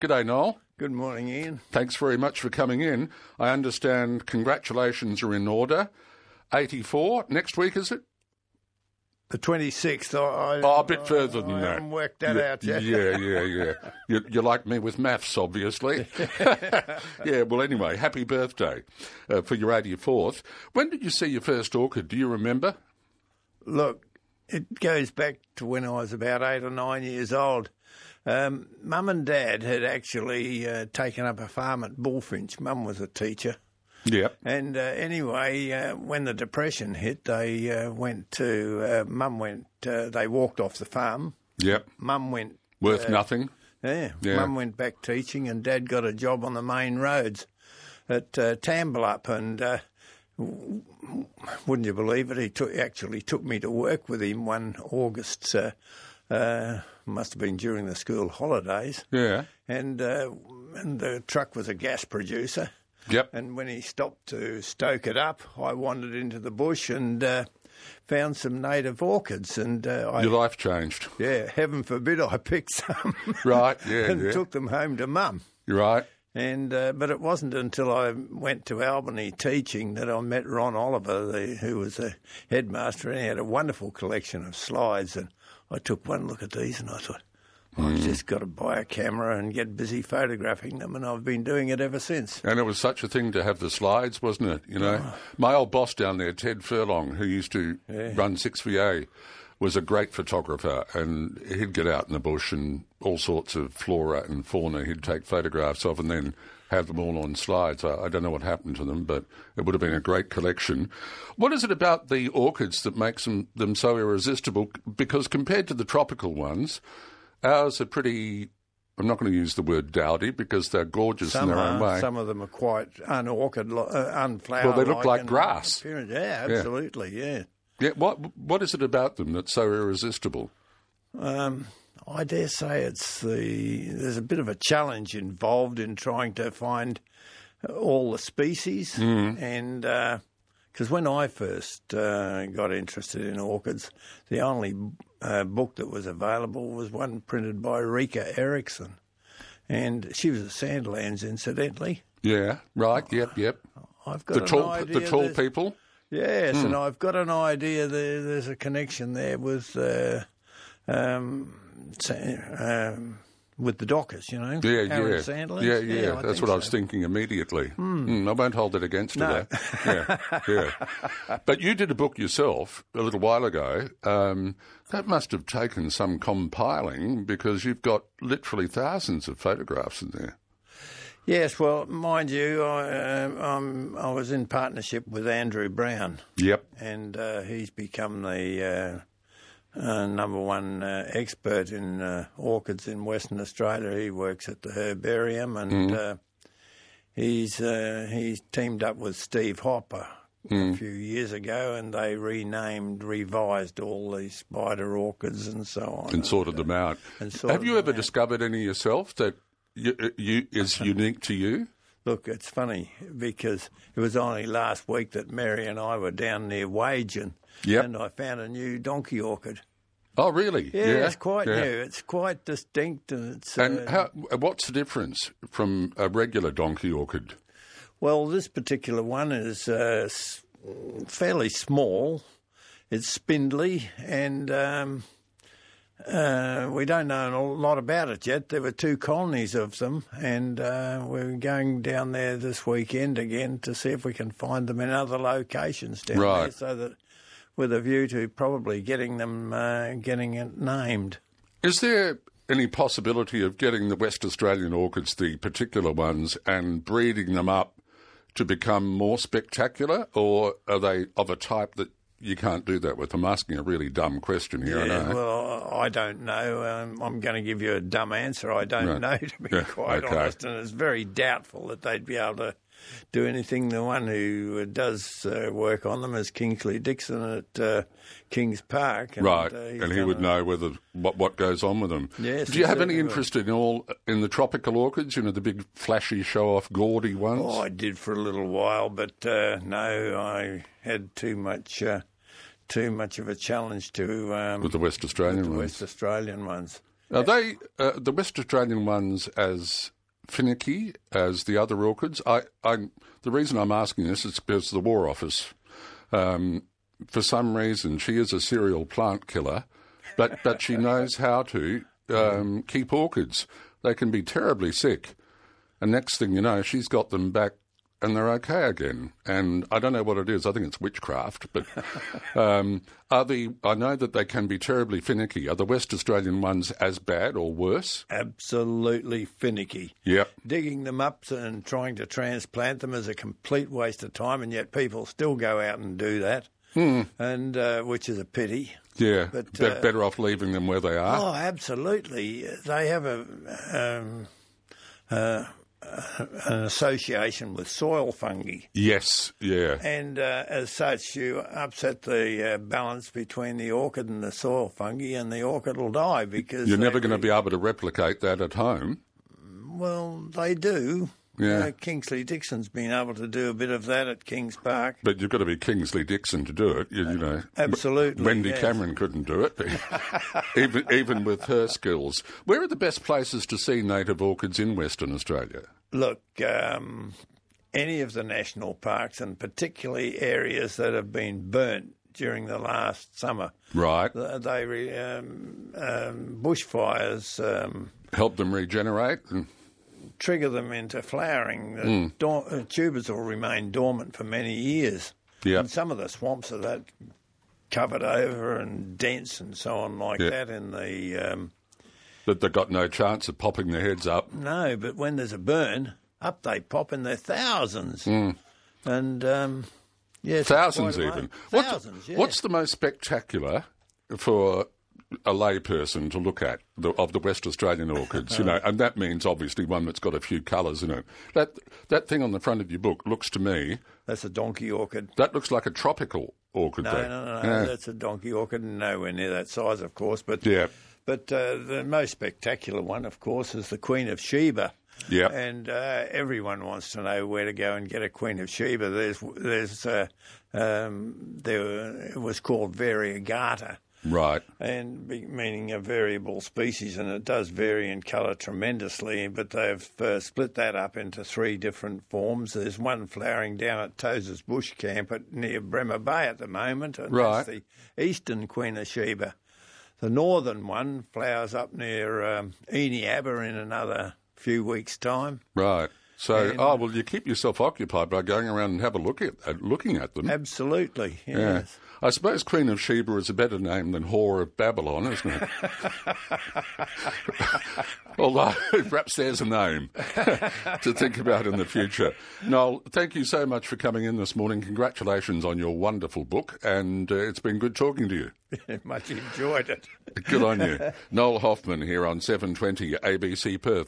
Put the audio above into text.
G'day, Noel. Good morning, Ian. Thanks very much for coming in. I understand congratulations are in order. 84, next week, is it? The 26th. A bit further than that. I haven't worked that out yet. Yeah. You're like me with maths, obviously. Yeah, well, anyway, happy birthday for your 84th. When did you see your first orchid? Do you remember? Look, it goes back to when I was about 8 or 9 years old. Mum and Dad had actually taken up a farm at Bullfinch. Mum was a teacher. Yeah. And anyway, when the Depression hit, they they walked off the farm. Yep. Mum went... Worth nothing. Yeah. Mum went back teaching and Dad got a job on the main roads at Tambalup. And wouldn't you believe it, he actually took me to work with him one August, must have been during the school holidays. Yeah. And the truck was a gas producer. Yep. And when he stopped to stoke it up, I wandered into the bush and found some native orchids. And your life changed. Yeah, heaven forbid I picked some. Right, yeah, and took them home to Mum. You're right. And but it wasn't until I went to Albany teaching that I met Ron Oliver, who was a headmaster, and he had a wonderful collection of slides. And I took one look at these and I thought, I've just got to buy a camera and get busy photographing them, and I've been doing it ever since. And it was such a thing to have the slides, wasn't it? You know, my old boss down there, Ted Furlong, who used to run 6VA, was a great photographer, and he'd get out in the bush and all sorts of flora and fauna he'd take photographs of and then have them all on slides. I don't know what happened to them, but it would have been a great collection. What is it about the orchids that makes them so irresistible? Because compared to the tropical ones, ours are pretty, I'm not going to use the word dowdy because they're gorgeous in their own way. Some of them are quite unflowered. Well, they look like grass. Yeah, absolutely, yeah. Yeah, what is it about them that's so irresistible? I dare say there's a bit of a challenge involved in trying to find all the species. And because when I first got interested in orchids, the only book that was available was one printed by Rika Erickson. And she was a Sandlands, incidentally. Yeah, right, yep. I've got the tall people? Yes, and I've got an idea there's a connection there with the Dockers, you know. Aaron Sandlands. Yeah. That's what I was thinking immediately. I won't hold it against her, though. Yeah. But you did a book yourself a little while ago. That must have taken some compiling because you've got literally thousands of photographs in there. Yes, well, mind you, I was in partnership with Andrew Brown. Yep. And he's become the number one expert in orchids in Western Australia. He works at the herbarium, and he's teamed up with Steve Hopper a few years ago, and they revised all these spider orchids and so on. And sorted them out. Have you ever discovered any yourself that is unique to you? Look, it's funny because it was only last week that Mary and I were down near Wagen, and I found a new donkey orchid. Oh, really? Yeah, it's quite new. It's quite distinct. And what's the difference from a regular donkey orchid? Well, this particular one is fairly small. It's spindly and... we don't know a lot about it yet. There were 2 colonies of them, and we're going down there this weekend again to see if we can find them in other locations down there, so that with a view to probably getting it named. Is there any possibility of getting the West Australian orchids, the particular ones, and breeding them up to become more spectacular, or are they of a type that you can't do that with? I'm asking a really dumb question here, I know. Well, I don't know. I'm going to give you a dumb answer. I don't know, to be quite honest, and it's very doubtful that they'd be able to do anything. The one who does work on them is Kingsley Dixon at Kings Park. And, and he would know what goes on with them. Yes. Do you have any interest in the tropical orchids, the big flashy show-off gaudy ones? Oh, I did for a little while, but no, I had too much of a challenge to... with the West Australian ones. West Australian ones. Are they, the West Australian ones, as finicky as the other orchids? The reason I'm asking this is because the War Office, for some reason, she is a serial plant killer, but she knows how to keep orchids. They can be terribly sick, and next thing you know, she's got them back and they're okay again. And I don't know what it is. I think it's witchcraft. But I know that they can be terribly finicky. Are the West Australian ones as bad or worse? Absolutely finicky. Yep. Digging them up and trying to transplant them is a complete waste of time, and yet people still go out and do that, and which is a pity. Yeah, but better off leaving them where they are. Oh, absolutely. They have an association with soil fungi. Yes, yeah. And as such, you upset the balance between the orchid and the soil fungi, and the orchid will die because... You're never going to be able to replicate that at home. Well, they do. Yeah. Kingsley Dixon's been able to do a bit of that at Kings Park. But you've got to be Kingsley Dixon to do it, you know. Absolutely. Wendy Cameron couldn't do it, even with her skills. Where are the best places to see native orchids in Western Australia? Look, any of the national parks, and particularly areas that have been burnt during the last summer. Right. Bushfires... help them regenerate? Trigger them into flowering. Tubers will remain dormant for many years. Yeah. And some of the swamps are that covered over and dense and so on like that in the... That they've got no chance of popping their heads up. No, but when there's a burn, up they pop in their thousands. And, yes... Thousands even. Thousands, What's the most spectacular for a layperson to look at of the West Australian orchids, you know, and that means obviously one that's got a few colours in it. That thing on the front of your book looks to me... That's a donkey orchid. That looks like a tropical orchid. No, Yeah. That's a donkey orchid, nowhere near that size, of course. But yeah. But the most spectacular one, of course, is the Queen of Sheba. Yeah. And everyone wants to know where to go and get a Queen of Sheba. It was called variegata. Right. And meaning a variable species, and it does vary in colour tremendously, but they've split that up into three different forms. There's one flowering down at Tozer's Bush Camp near Bremer Bay at the moment, and that's the eastern Queen of Sheba. The northern one flowers up near Eneabba in another few weeks' time. Right. So, well, you keep yourself occupied by going around and have a look at looking at them. Absolutely, yes. Yeah. I suppose Queen of Sheba is a better name than Whore of Babylon, isn't it? Although, perhaps there's a name to think about in the future. Noel, thank you so much for coming in this morning. Congratulations on your wonderful book, and it's been good talking to you. Much enjoyed it. Good on you. Noel Hoffman here on 720 ABC Perth.